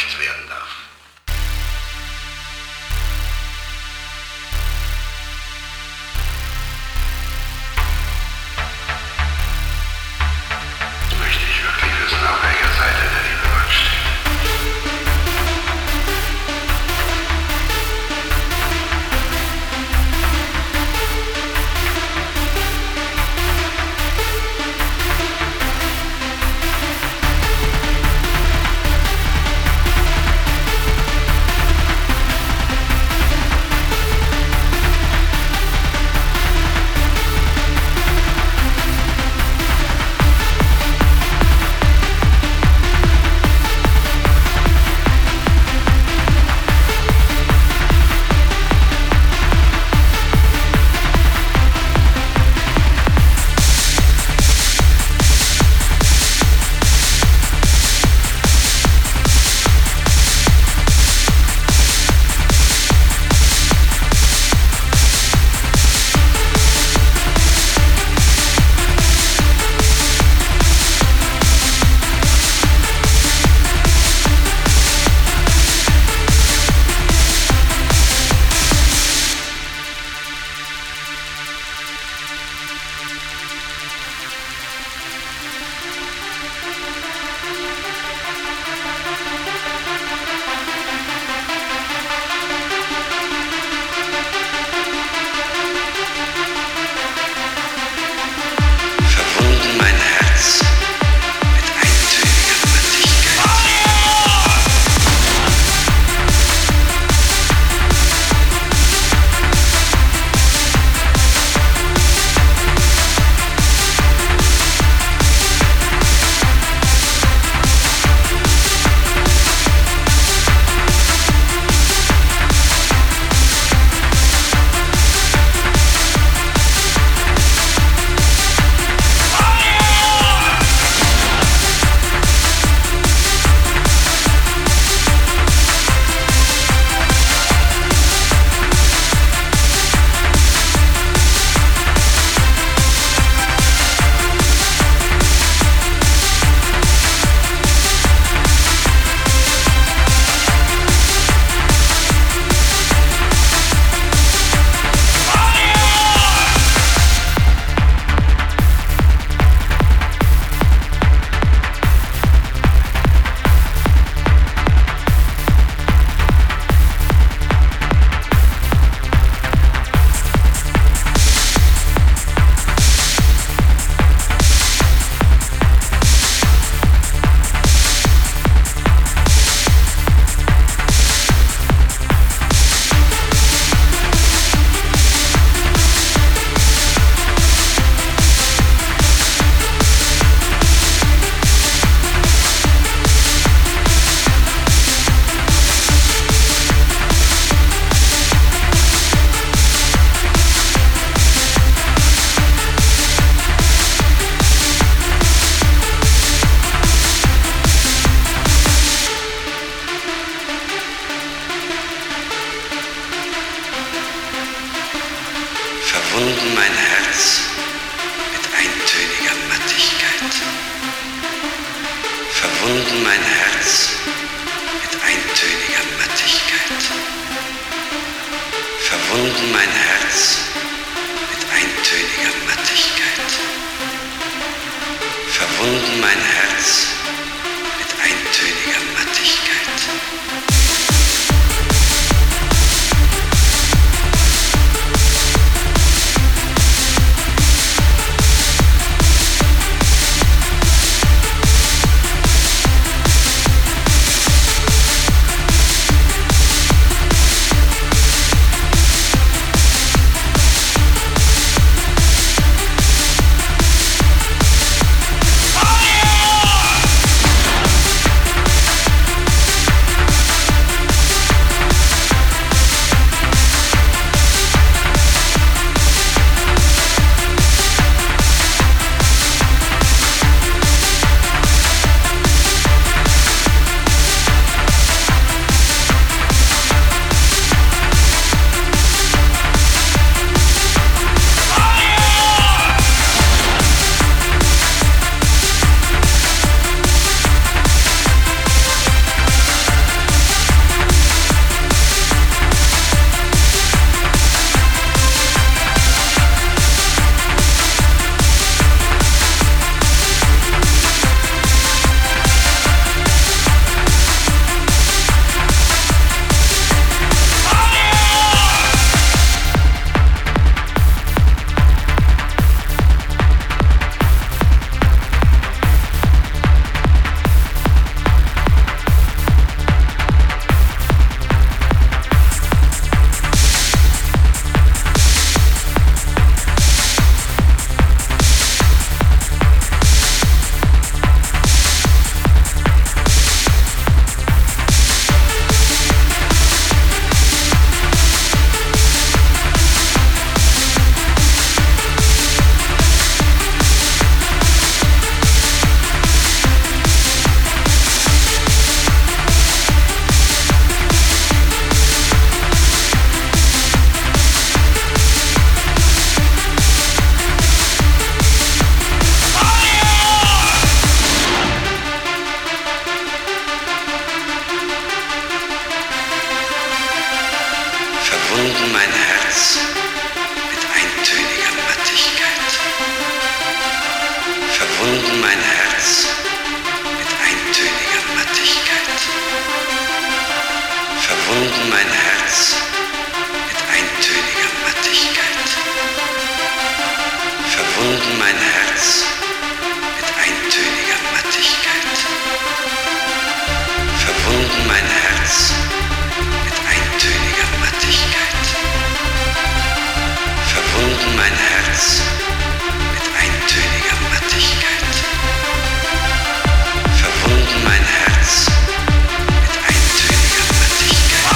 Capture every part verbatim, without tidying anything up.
enttäuscht werden darf. Möchte ich wirklich wissen, auf welcher Seite der liebe Gott steht? Verwunden mein Herz mit eintöniger Mattigkeit. Verwunden mein Herz mit eintöniger Mattigkeit. Verwunden mein Herz mit eintöniger Mattigkeit. Verwunden mein Herz mit eintöniger Mattigkeit. mein Herz mit eintöniger Mattigkeit. Verwunden mein Herz mit eintöniger Mattigkeit. Verwunden mein Herz mit eintöniger Mattigkeit. Verwunden mein Herz mit eintöniger Mattigkeit. Verwunden mein Herz mit eintöniger Mattigkeit. Verwunden mein Herz mit eintöniger Mattigkeit. Verwunden mein Herz mit eintöniger Mattigkeit.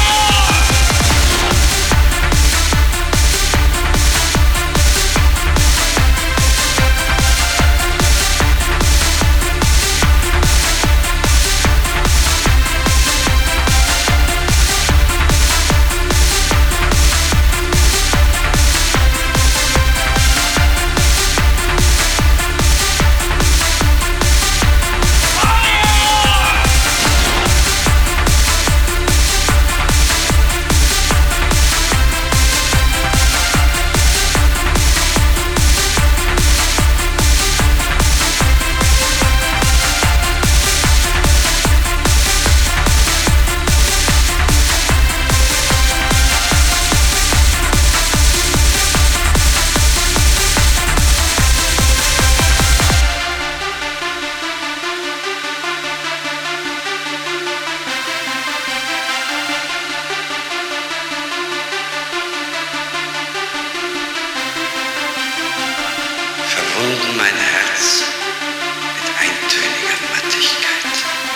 Verwunden mein Herz mit eintöniger Mattigkeit.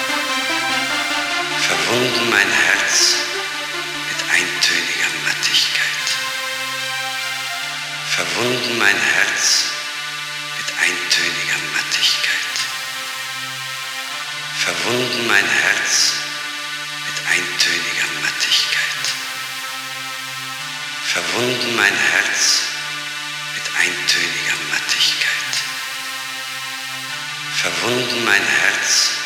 Verwunden mein Herz mit eintöniger Mattigkeit. Verwunden mein Herz mit eintöniger Mattigkeit. Verwunden mein Herz mit eintöniger Mattigkeit. Verwunden mein Herz mit eintöniger Mattigkeit. Verwunden mein Herz